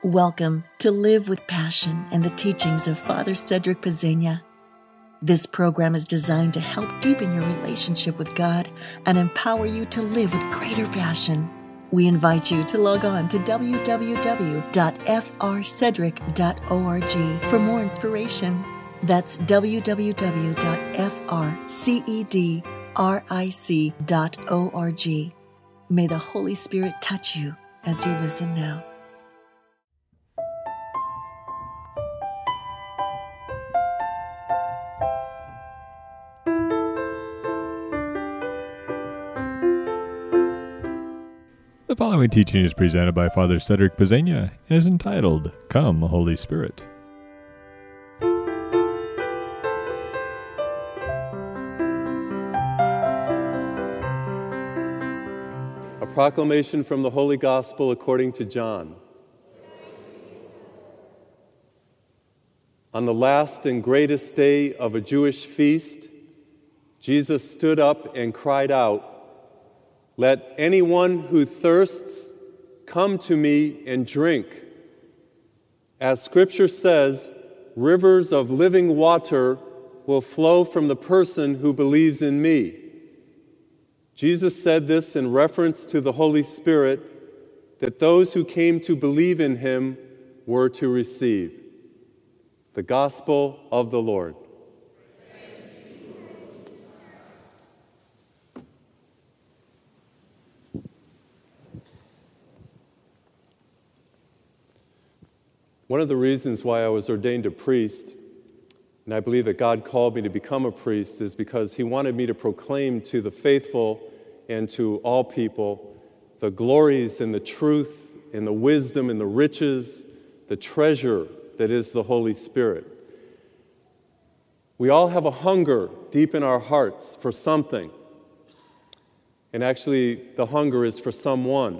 Welcome to Live with Passion and the teachings of Father Cedric Pezena. This program is designed to help deepen your relationship with God and empower you to live with greater passion. We invite you to log on to www.frcedric.org for more inspiration. That's www.frcedric.org. May the Holy Spirit touch you as you listen now. The following teaching is presented by Father Cedric Pezena and is entitled, Come, Holy Spirit. A proclamation from the Holy Gospel according to John. On the last and greatest day of a Jewish feast, Jesus stood up and cried out, "Let anyone who thirsts come to me and drink. As Scripture says, rivers of living water will flow from the person who believes in me." Jesus said this in reference to the Holy Spirit that those who came to believe in him were to receive. The Gospel of the Lord. One of the reasons why I was ordained a priest, and I believe that God called me to become a priest, is because he wanted me to proclaim to the faithful and to all people the glories and the truth and the wisdom and the riches, the treasure that is the Holy Spirit. We all have a hunger deep in our hearts for something. And actually, the hunger is for someone.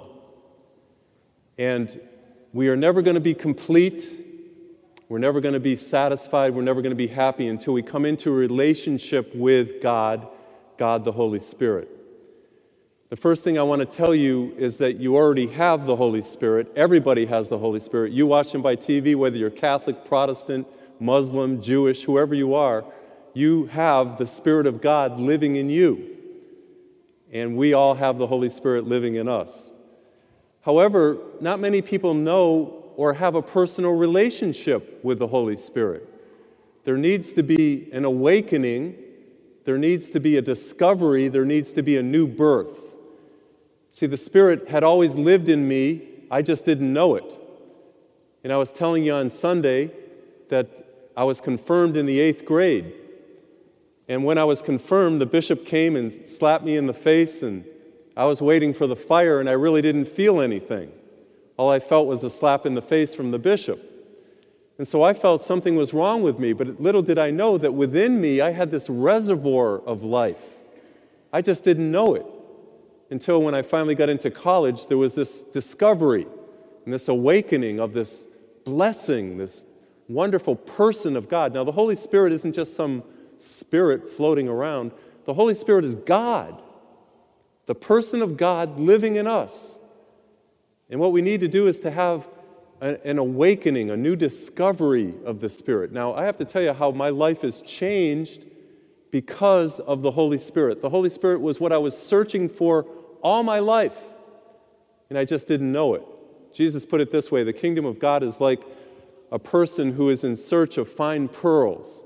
And we are never going to be complete. We're never going to be satisfied. We're never going to be happy until we come into a relationship with God the Holy Spirit. The first thing I want to tell you is that you already have the Holy Spirit. Everybody has the Holy Spirit. You watch him by TV, whether you're Catholic, Protestant, Muslim, Jewish, whoever you are, you have the Spirit of God living in you. And we all have the Holy Spirit living in us. However, not many people know or have a personal relationship with the Holy Spirit. There needs to be an awakening, there needs to be a discovery, there needs to be a new birth. See, the Spirit had always lived in me, I just didn't know it. And I was telling you on Sunday that I was confirmed in the 8th grade. And when I was confirmed, the bishop came and slapped me in the face, and I was waiting for the fire, and I really didn't feel anything. All I felt was a slap in the face from the bishop. And so I felt something was wrong with me, but little did I know that within me I had this reservoir of life. I just didn't know it until when I finally got into college, there was this discovery and this awakening of this blessing, this wonderful person of God. Now, the Holy Spirit isn't just some spirit floating around. The Holy Spirit is God. The person of God living in us. And what we need to do is to have an awakening, a new discovery of the Spirit. Now, I have to tell you how my life has changed because of the Holy Spirit. The Holy Spirit was what I was searching for all my life, and I just didn't know it. Jesus put it this way: the kingdom of God is like a person who is in search of fine pearls.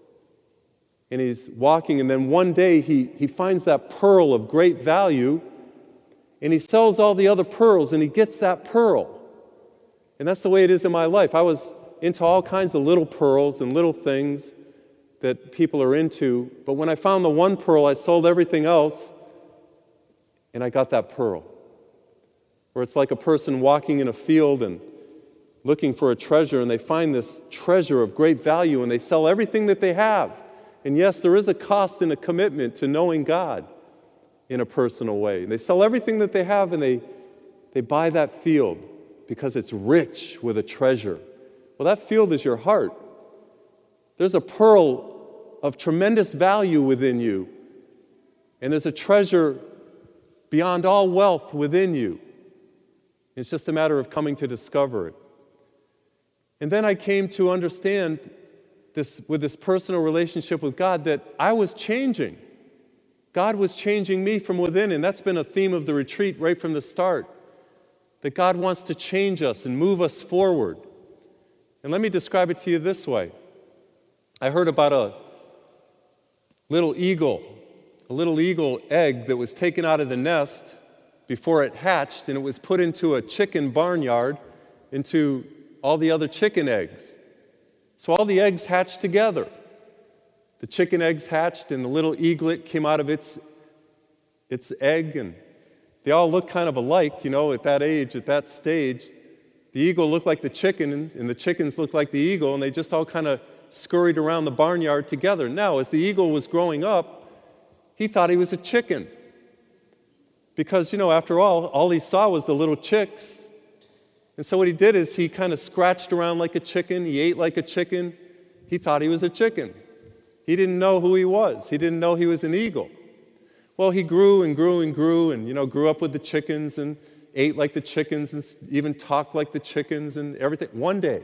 And he's walking, and then one day he finds that pearl of great value, and he sells all the other pearls, and he gets that pearl. And that's the way it is in my life. I was into all kinds of little pearls and little things that people are into, but when I found the one pearl, I sold everything else, and I got that pearl. Or it's like a person walking in a field and looking for a treasure, and they find this treasure of great value, and they sell everything that they have. And yes, there is a cost and a commitment to knowing God in a personal way. They sell everything that they have, and they buy that field because it's rich with a treasure. Well, that field is your heart. There's a pearl of tremendous value within you, and there's a treasure beyond all wealth within you. It's just a matter of coming to discover it. And then I came to understand this, with this personal relationship with God, that I was changing. God was changing me from within, and that's been a theme of the retreat right from the start, that God wants to change us and move us forward. And let me describe it to you this way. I heard about a little eagle egg that was taken out of the nest before it hatched, and it was put into a chicken barnyard, into all the other chicken eggs. So all the eggs hatched together. The chicken eggs hatched, and the little eaglet came out of its egg, and they all look kind of alike, at that age, at that stage. The eagle looked like the chicken, and the chickens looked like the eagle, and they just all kind of scurried around the barnyard together. Now, as the eagle was growing up, he thought he was a chicken. Because, after all he saw was the little chicks. And so what he did is he kind of scratched around like a chicken. He ate like a chicken. He thought he was a chicken. He didn't know who he was. He didn't know he was an eagle. Well, he grew and grew and grew and, grew up with the chickens and ate like the chickens and even talked like the chickens and everything. One day,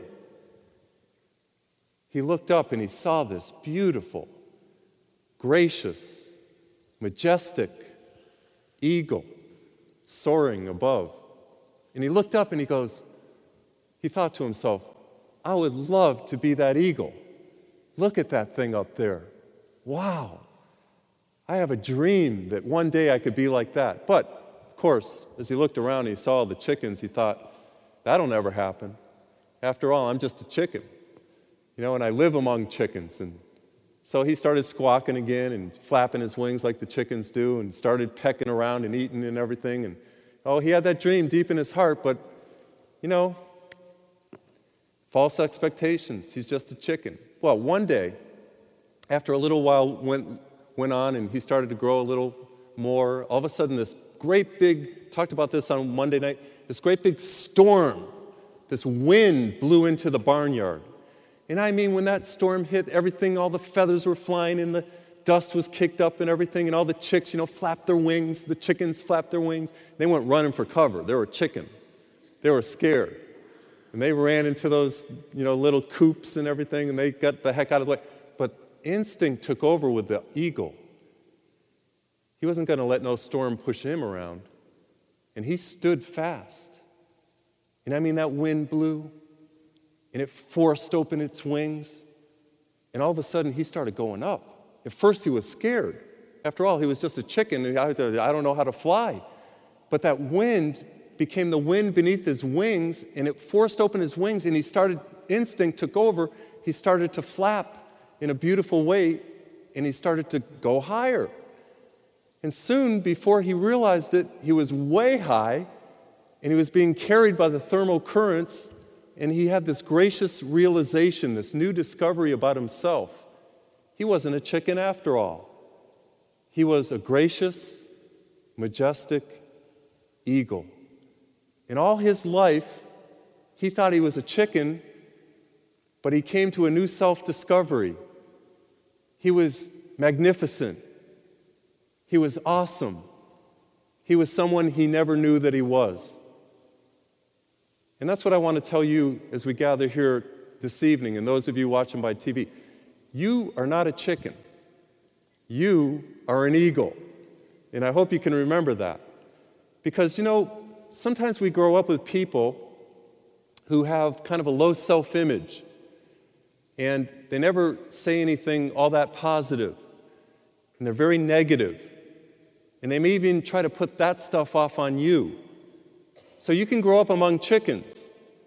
he looked up and he saw this beautiful, gracious, majestic eagle soaring above. And he looked up and he thought to himself, I would love to be that eagle. Look at that thing up there. Wow. I have a dream that one day I could be like that. But, of course, as he looked around and he saw all the chickens, he thought, that'll never happen. After all, I'm just a chicken. And I live among chickens. And so he started squawking again and flapping his wings like the chickens do and started pecking around and eating and everything. And he had that dream deep in his heart, but, false expectations. He's just a chicken. Well, one day, after a little while went on and he started to grow a little more, all of a sudden this great big, talked about this on Monday night, this great big storm, this wind blew into the barnyard. And I mean, when that storm hit, everything, all the feathers were flying and the dust was kicked up and everything, and all the chicks, flapped their wings. The chickens flapped their wings. They went running for cover. They were chicken. They were scared. And they ran into those, little coops and everything, and they got the heck out of the way. But instinct took over with the eagle. He wasn't going to let no storm push him around. And he stood fast. And I mean, that wind blew, and it forced open its wings, and all of a sudden, he started going up. At first, he was scared. After all, he was just a chicken, and I don't know how to fly. But that wind became the wind beneath his wings, and it forced open his wings, and instinct took over. He started to flap in a beautiful way, and he started to go higher. And soon, before he realized it, he was way high, and he was being carried by the thermal currents, and he had this gracious realization, this new discovery about himself. He wasn't a chicken after all. He was a gracious, majestic eagle. In all his life, he thought he was a chicken, but he came to a new self-discovery. He was magnificent. He was awesome. He was someone he never knew that he was. And that's what I want to tell you as we gather here this evening, and those of you watching by TV. You are not a chicken. You are an eagle. And I hope you can remember that. Because, sometimes we grow up with people who have kind of a low self-image, and they never say anything all that positive, and they're very negative, and they may even try to put that stuff off on you. So you can grow up among chickens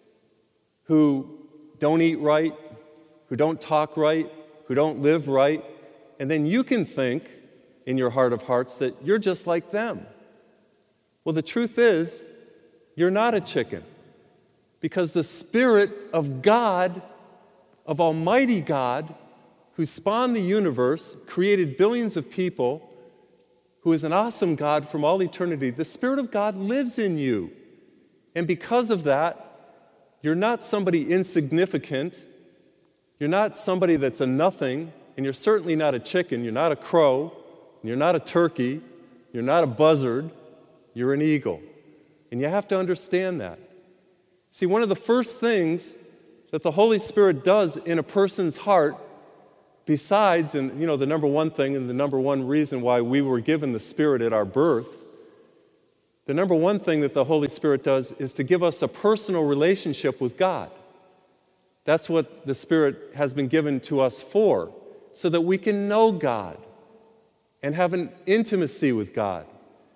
who don't eat right, who don't talk right, who don't live right, and then you can think in your heart of hearts that you're just like them. Well, the truth is, you're not a chicken, because the Spirit of God, of Almighty God, who spawned the universe, created billions of people, who is an awesome God from all eternity, the Spirit of God lives in you. And because of that, you're not somebody insignificant, you're not somebody that's a nothing, and you're certainly not a chicken, you're not a crow, you're not a turkey, you're not a buzzard, you're an eagle. And you have to understand that. See, one of the first things that the Holy Spirit does in a person's heart, besides, and the number one thing and the number one reason why we were given the Spirit at our birth, the number one thing that the Holy Spirit does is to give us a personal relationship with God. That's what the Spirit has been given to us for, so that we can know God and have an intimacy with God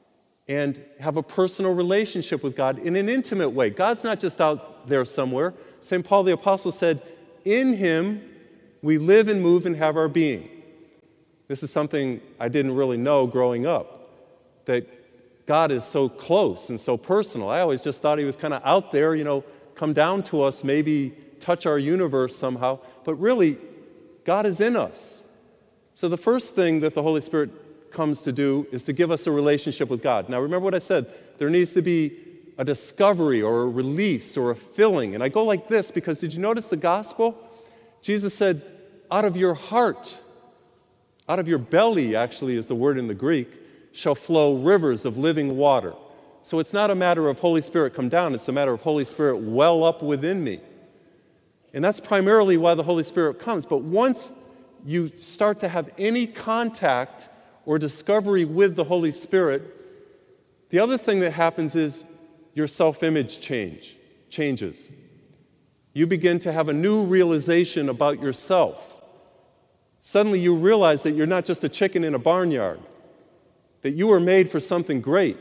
and have a personal relationship with God in an intimate way. God's not just out there somewhere. St. Paul the Apostle said, in Him we live and move and have our being. This is something I didn't really know growing up, that God is so close and so personal. I always just thought He was kind of out there, come down to us, maybe touch our universe somehow. But really, God is in us. So the first thing that the Holy Spirit comes to do is to give us a relationship with God. Now remember what I said, there needs to be a discovery or a release or a filling. And I go like this because did you notice the gospel? Jesus said, out of your heart, out of your belly, actually is the word in the Greek, shall flow rivers of living water. So it's not a matter of Holy Spirit come down, it's a matter of Holy Spirit well up within me. And that's primarily why the Holy Spirit comes. But once you start to have any contact or discovery with the Holy Spirit, the other thing that happens is your self-image changes. You begin to have a new realization about yourself. Suddenly you realize that you're not just a chicken in a barnyard, that you were made for something great.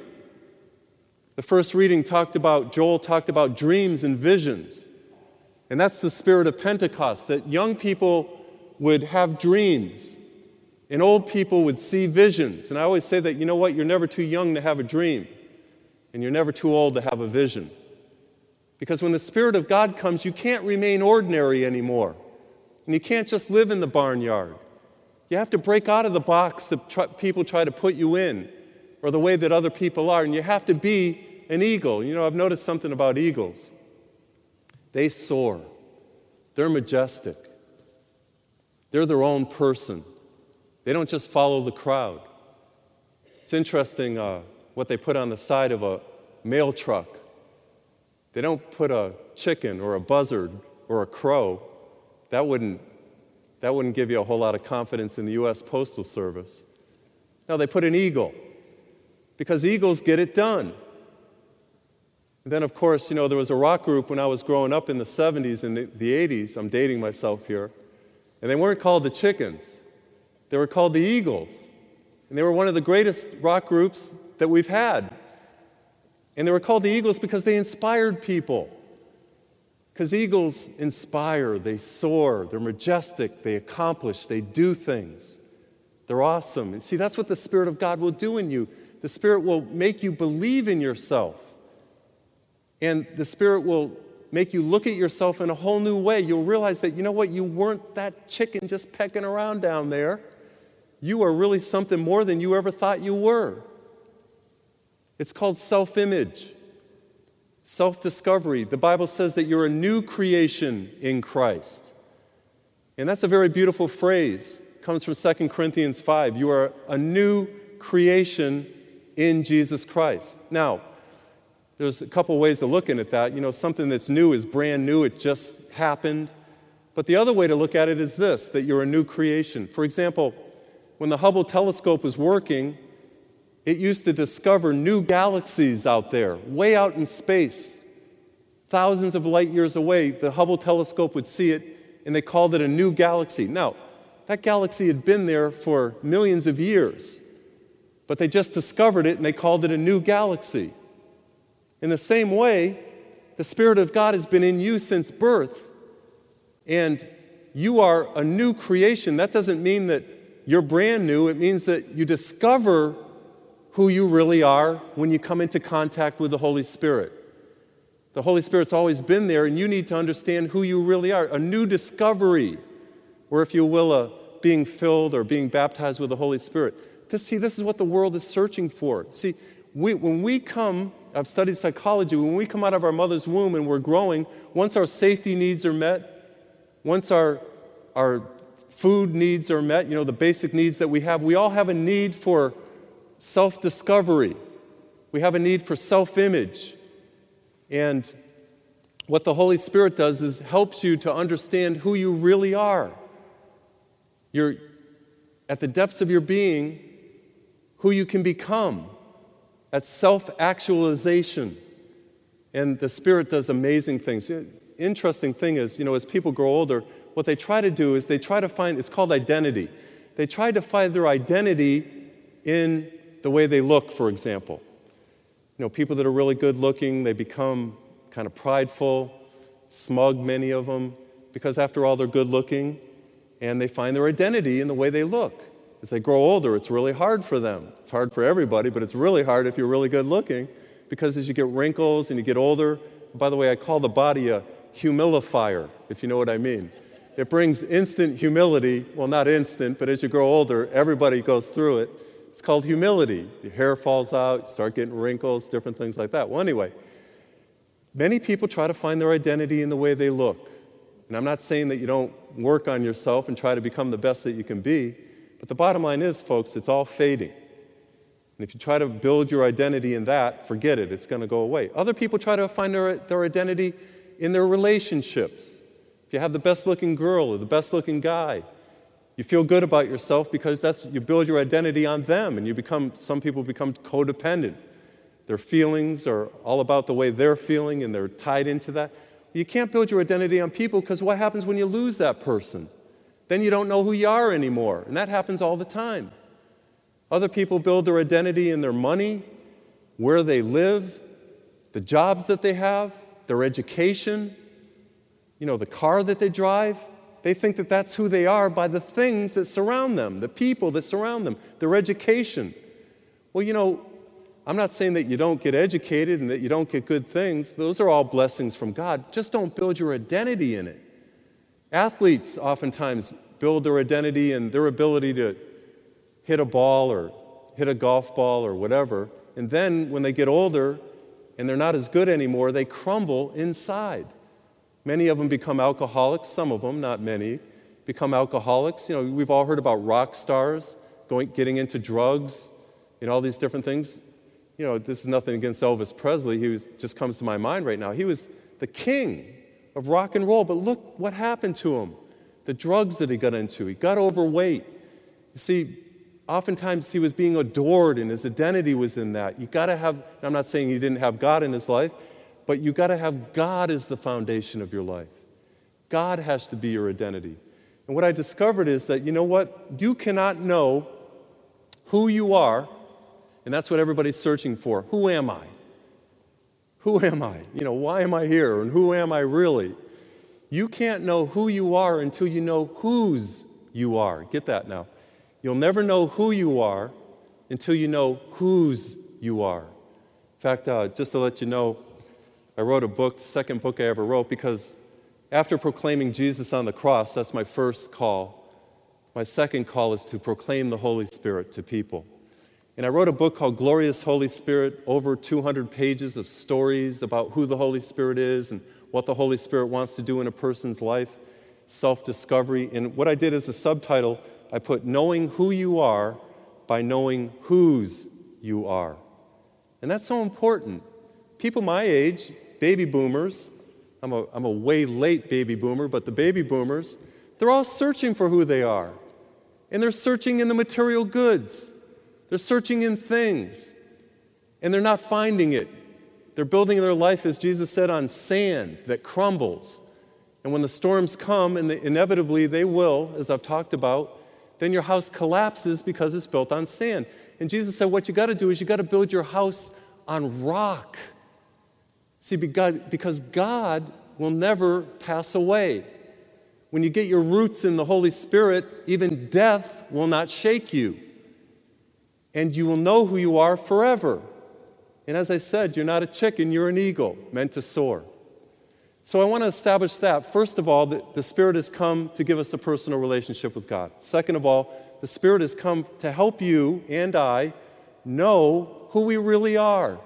The first reading Joel talked about dreams and visions. And that's the spirit of Pentecost, that young people would have dreams and old people would see visions. And I always say that, you're never too young to have a dream and you're never too old to have a vision. Because when the Spirit of God comes, you can't remain ordinary anymore. And you can't just live in the barnyard. You have to break out of the box that people try to put you in, or the way that other people are, and you have to be an eagle. I've noticed something about eagles. They soar. They're majestic. They're their own person. They don't just follow the crowd. It's interesting what they put on the side of a mail truck. They don't put a chicken or a buzzard or a crow. That wouldn't give you a whole lot of confidence in the U.S. Postal Service. No, they put an eagle, because eagles get it done. And then, of course, there was a rock group when I was growing up in the 70s and the 80s. I'm dating myself here. And they weren't called the Chickens. They were called the Eagles. And they were one of the greatest rock groups that we've had. And they were called the Eagles because they inspired people. Because eagles inspire, they soar, they're majestic, they accomplish, they do things. They're awesome. And see, that's what the Spirit of God will do in you. The Spirit will make you believe in yourself. And the Spirit will make you look at yourself in a whole new way. You'll realize that, you weren't that chicken just pecking around down there. You are really something more than you ever thought you were. It's called self-image, self-discovery. The Bible says that you're a new creation in Christ. And that's a very beautiful phrase. It comes from 2 Corinthians 5. You are a new creation in Jesus Christ. Now, there's a couple ways of looking at that. Something that's new is brand new. It just happened. But the other way to look at it is this, that you're a new creation. For example, when the Hubble telescope was working, it used to discover new galaxies out there, way out in space. Thousands of light years away, the Hubble telescope would see it, and they called it a new galaxy. Now, that galaxy had been there for millions of years, but they just discovered it, and they called it a new galaxy. In the same way, the Spirit of God has been in you since birth, and you are a new creation. That doesn't mean that you're brand new. It means that you discover who you really are when you come into contact with the Holy Spirit. The Holy Spirit's always been there, and you need to understand who you really are. A new discovery, or if you will, being filled or being baptized with the Holy Spirit. This is what the world is searching for. See, when we come, I've studied psychology, when we come out of our mother's womb and we're growing, once our safety needs are met, once our food needs are met, the basic needs that we all have a need for self-discovery. We have a need for self-image. And what the Holy Spirit does is helps you to understand who you really are. You're at the depths of your being, who you can become. That's self-actualization. And the Spirit does amazing things. Interesting thing is, as people grow older, what they try to do is they try to find, it's called identity. They try to find their identity in the way they look, for example. People that are really good looking, they become kind of prideful, smug, many of them, because after all, they're good looking, and they find their identity in the way they look. As they grow older, it's really hard for them. It's hard for everybody, but it's really hard if you're really good looking, because as you get wrinkles and you get older, by the way, I call the body a humilifier, if you know what I mean. It brings instant humility. Well, not instant, but as you grow older, everybody goes through it. It's called humility. Your hair falls out, you start getting wrinkles, different things like that. Well, anyway, many people try to find their identity in the way they look. And I'm not saying that you don't work on yourself and try to become the best that you can be, but the bottom line is, folks, it's all fading. And if you try to build your identity in that, forget it, it's going to go away. Other people try to find their identity in their relationships. If you have the best-looking girl or the best-looking guy, you feel good about yourself because you build your identity on them, and some people become codependent. Their feelings are all about the way they're feeling, and they're tied into that. You can't build your identity on people, because what happens when you lose that person? Then you don't know who you are anymore, and that happens all the time. Other people build their identity in their money, where they live, the jobs that they have, their education, the car that they drive. They think that that's who they are by the things that surround them, the people that surround them, their education. Well, I'm not saying that you don't get educated and that you don't get good things. Those are all blessings from God. Just don't build your identity in it. Athletes oftentimes build their identity in their ability to hit a ball or hit a golf ball or whatever, and then when they get older and they're not as good anymore, they crumble inside. Many of them become alcoholics, some of them, not many, become alcoholics. We've all heard about rock stars getting into drugs, all these different things. This is nothing against Elvis Presley. He just comes to my mind right now. He was the king of rock and roll, but look what happened to him. The drugs that he got into. He got overweight. You see, oftentimes he was being adored and his identity was in that. You got to have, I'm not saying he didn't have God in his life, but you got to have God as the foundation of your life. God has to be your identity. And what I discovered is that, you cannot know who you are, and that's what everybody's searching for. Who am I? Who am I? Why am I here? And who am I really? You can't know who you are until you know whose you are. Get that now. You'll never know who you are until you know whose you are. In fact, just to let you know, I wrote a book, the second book I ever wrote, because after proclaiming Jesus on the cross, that's my first call. My second call is to proclaim the Holy Spirit to people. And I wrote a book called Glorious Holy Spirit, over 200 pages of stories about who the Holy Spirit is and what the Holy Spirit wants to do in a person's life, self-discovery. And what I did as a subtitle, I put Knowing Who You Are by Knowing Whose You Are. And that's so important. People my age, baby boomers, I'm a way late baby boomer, but the baby boomers, they're all searching for who they are. And they're searching in the material goods. They're searching in things. And they're not finding it. They're building their life, as Jesus said, on sand that crumbles. And when the storms come, and inevitably they will, as I've talked about, then your house collapses because it's built on sand. And Jesus said, what you got to do is you got to build your house on rock. See, because God will never pass away. When you get your roots in the Holy Spirit, even death will not shake you. And you will know who you are forever. And as I said, you're not a chicken, you're an eagle, meant to soar. So I want to establish that. First of all, the Spirit has come to give us a personal relationship with God. Second of all, the Spirit has come to help you and I know who we really are.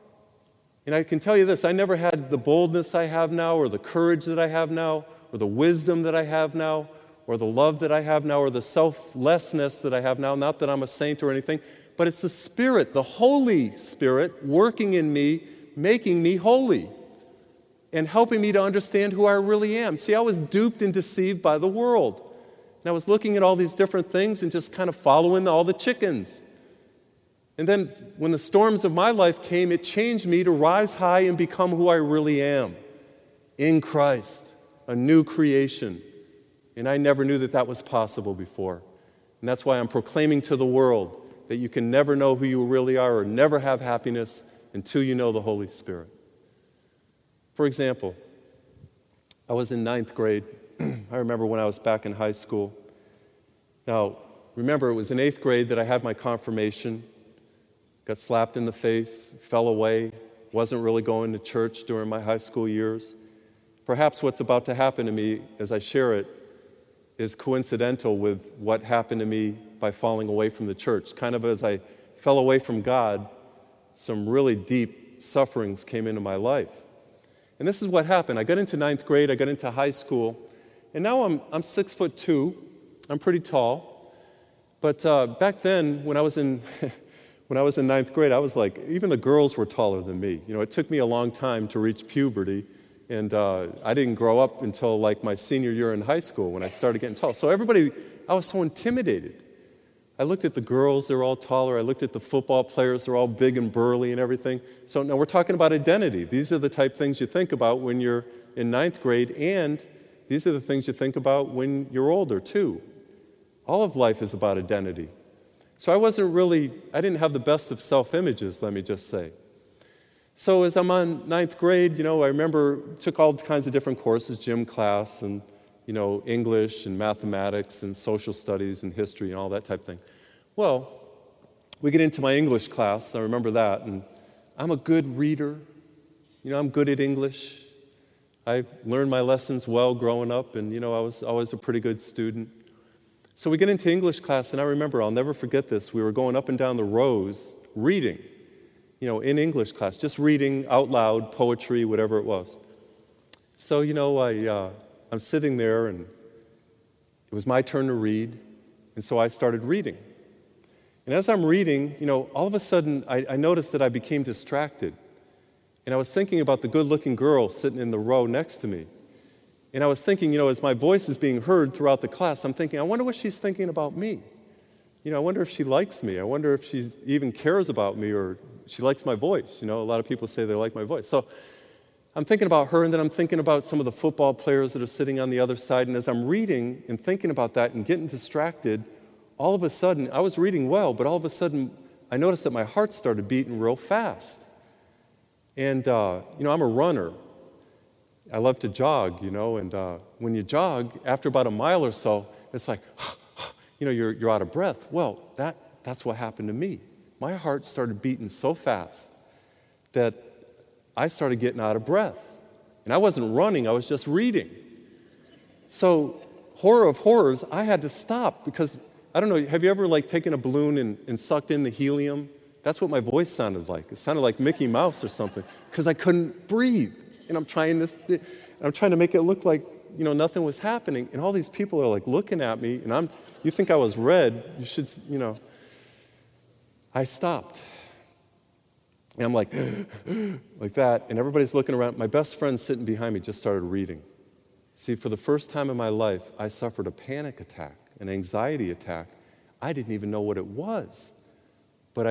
And I can tell you this, I never had the boldness I have now, or the courage that I have now, or the wisdom that I have now, or the love that I have now, or the selflessness that I have now. Not that I'm a saint or anything, but it's the Spirit, the Holy Spirit, working in me, making me holy. and helping me to understand who I really am. See, I was duped and deceived by the world. And I was looking at all these different things and just kind of following all the chickens. And then when the storms of my life came, it changed me to rise high and become who I really am. In Christ, a new creation. And I never knew that that was possible before. And that's why I'm proclaiming to the world that you can never know who you really are or never have happiness until you know the Holy Spirit. For example, I was in 9th grade. I remember when I was back in high school. Now, remember, it was in 8th grade that I had my confirmation, got slapped in the face, fell away, wasn't really going to church during my high school years. Perhaps what's about to happen to me as I share it is coincidental with what happened to me by falling away from the church. Kind of as I fell away from God, some really deep sufferings came into my life. And this is what happened. I got into 9th grade, I got into high school, and now I'm 6'2". I'm pretty tall. But back then, when I was in 9th grade, I was like, even the girls were taller than me. You know, it took me a long time to reach puberty, and I didn't grow up until like my senior year in high school when I started getting tall. So I was so intimidated. I looked at the girls, they're all taller. I looked at the football players, they're all big and burly and everything. So now we're talking about identity. These are the type of things you think about when you're in 9th grade, and these are the things you think about when you're older too. All of life is about identity. So I didn't have the best of self-images, let me just say. So as I'm on 9th grade, you know, I remember took all kinds of different courses, gym class and, you know, English and mathematics and social studies and history and all that type of thing. Well, we get into my English class, I remember that, and I'm a good reader. You know, I'm good at English. I learned my lessons well growing up, and, you know, I was always a pretty good student. So we get into English class, and I remember, I'll never forget this, we were going up and down the rows reading, you know, in English class, just reading out loud, poetry, whatever it was. So, you know, I'm sitting there, and it was my turn to read, and so I started reading. And as I'm reading, you know, all of a sudden, I noticed that I became distracted. And I was thinking about the good-looking girl sitting in the row next to me. And I was thinking, you know, as my voice is being heard throughout the class, I'm thinking, I wonder what she's thinking about me. You know, I wonder if she likes me. I wonder if she even cares about me or she likes my voice. You know, a lot of people say they like my voice. So I'm thinking about her, and then I'm thinking about some of the football players that are sitting on the other side. And as I'm reading and thinking about that and getting distracted, all of a sudden, I was reading well, but all of a sudden, I noticed that my heart started beating real fast. And, you know, I'm a runner. I love to jog, you know, and when you jog, after about a mile or so, it's like, you know, you're out of breath. Well, that's what happened to me. My heart started beating so fast that I started getting out of breath. And I wasn't running, I was just reading. So, horror of horrors, I had to stop because, I don't know, have you ever like taken a balloon and sucked in the helium? That's what my voice sounded like. It sounded like Mickey Mouse or something because I couldn't breathe. And I'm trying to make it look like, you know, nothing was happening. And all these people are like looking at me, and you think I was red, you should, you know. I stopped. And I'm like, like that, and everybody's looking around. My best friend sitting behind me just started reading. See, for the first time in my life, I suffered a panic attack, an anxiety attack. I didn't even know what it was. But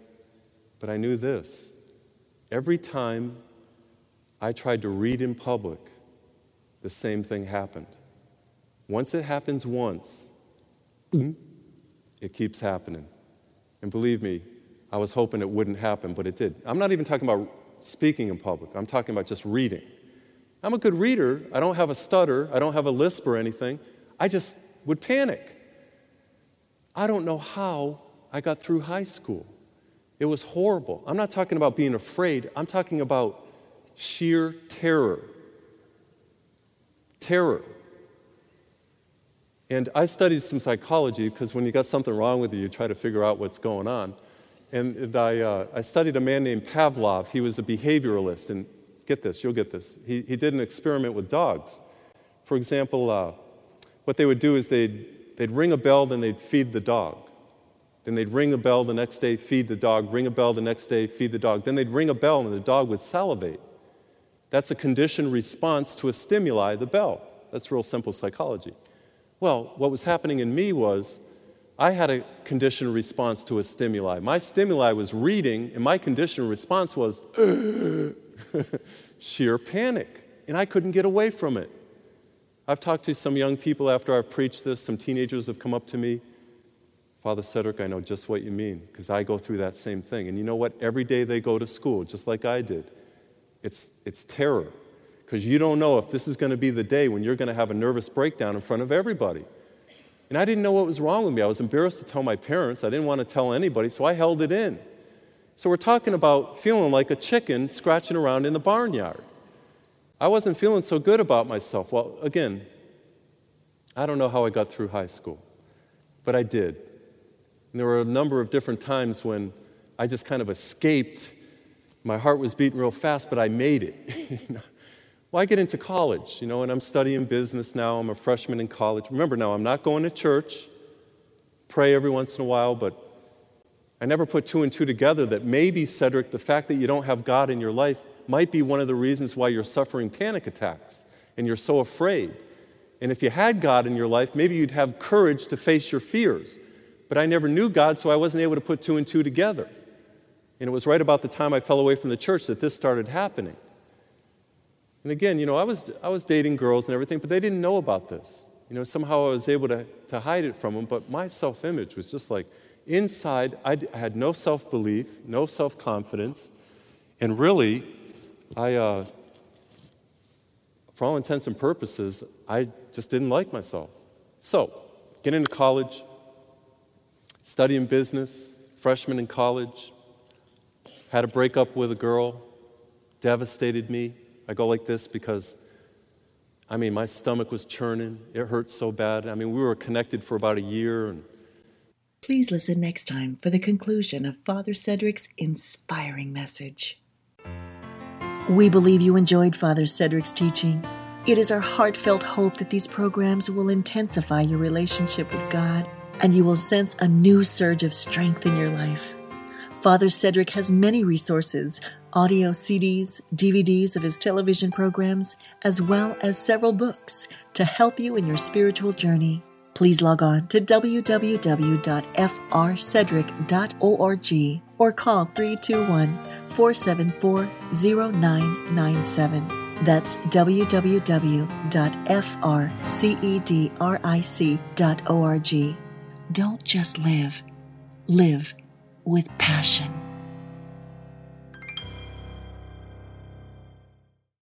I knew this. Every time I tried to read in public, the same thing happened. Once it happens once, it keeps happening. And believe me, I was hoping it wouldn't happen, but it did. I'm not even talking about speaking in public. I'm talking about just reading. I'm a good reader. I don't have a stutter. I don't have a lisp or anything. I just would panic. I don't know how I got through high school. It was horrible. I'm not talking about being afraid. I'm talking about sheer terror. Terror. And I studied some psychology because when you got something wrong with you try to figure out what's going on. And I studied a man named Pavlov. He was a behavioralist. And get this, you'll get this. He did an experiment with dogs. For example, what they would do is they'd ring a bell, then they'd feed the dog. Then they'd ring a bell the next day, feed the dog, ring a bell the next day, feed the dog. Then they'd ring a bell and the dog would salivate. That's a conditioned response to a stimuli, the bell. That's real simple psychology. Well, what was happening in me was I had a conditioned response to a stimuli. My stimuli was reading, and my conditioned response was sheer panic, and I couldn't get away from it. I've talked to some young people after I've preached this. Some teenagers have come up to me. Father Cedric, I know just what you mean, because I go through that same thing. And you know what? Every day they go to school, just like I did, it's terror, because you don't know if this is going to be the day when you're going to have a nervous breakdown in front of everybody. And I didn't know what was wrong with me. I was embarrassed to tell my parents. I didn't want to tell anybody, so I held it in. So we're talking about feeling like a chicken scratching around in the barnyard. I wasn't feeling so good about myself. Well, again, I don't know how I got through high school, but I did. And there were a number of different times when I just kind of escaped. My heart was beating real fast, but I made it. Well, I get into college, and I'm studying business now. I'm a freshman in college. Remember now, I'm not going to church, pray every once in a while, but I never put two and two together that maybe, Cedric, the fact that you don't have God in your life might be one of the reasons why you're suffering panic attacks and you're so afraid. And if you had God in your life, maybe you'd have courage to face your fears. But I never knew God, so I wasn't able to put two and two together. And it was right about the time I fell away from the church that this started happening. And again, I was dating girls and everything, but they didn't know about this. Somehow I was able to hide it from them, but my self-image was just like, inside, I had no self-belief, no self-confidence, and really, for all intents and purposes, I just didn't like myself. So, get into college, studying business, freshman in college, had a breakup with a girl, devastated me. I go like this because, my stomach was churning. It hurt so bad. We were connected for about a year. Please listen next time for the conclusion of Father Cedric's inspiring message. We believe you enjoyed Father Cedric's teaching. It is our heartfelt hope that these programs will intensify your relationship with God, and you will sense a new surge of strength in your life. Father Cedric has many resources, audio CDs, DVDs of his television programs, as well as several books to help you in your spiritual journey. Please log on to www.frcedric.org or call 321-474-0997. That's www.frcedric.org. Don't just live. Live with passion.